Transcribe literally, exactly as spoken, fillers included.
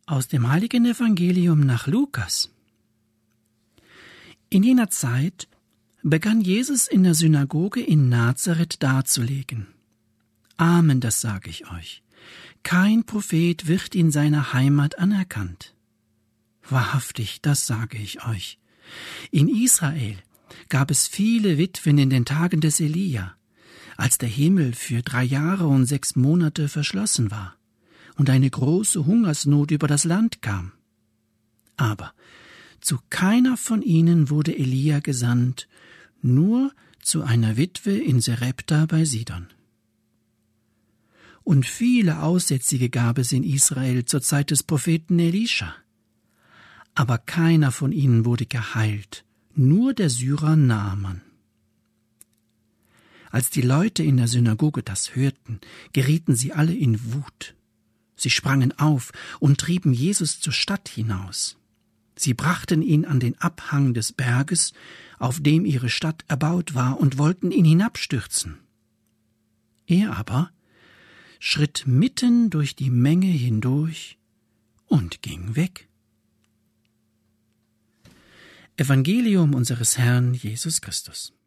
Aus dem heiligen Evangelium nach Lukas. In jener Zeit begann Jesus in der Synagoge in Nazareth darzulegen. Amen, das sage ich euch. Kein Prophet wird in seiner Heimat anerkannt. Wahrhaftig, das sage ich euch. In Israel gab es viele Witwen in den Tagen des Elia, als der Himmel für drei Jahre und sechs Monate verschlossen war und eine große Hungersnot über das Land kam. Aber zu keiner von ihnen wurde Elia gesandt, nur zu einer Witwe in Sarepta bei Sidon. Und viele Aussätzige gab es in Israel zur Zeit des Propheten Elisha. Aber keiner von ihnen wurde geheilt, nur der Syrer Naaman. Als die Leute in der Synagoge das hörten, gerieten sie alle in Wut. Sie sprangen auf und trieben Jesus zur Stadt hinaus. Sie brachten ihn an den Abhang des Berges, auf dem ihre Stadt erbaut war, und wollten ihn hinabstürzen. Er aber schritt mitten durch die Menge hindurch und ging weg. Evangelium unseres Herrn Jesus Christus.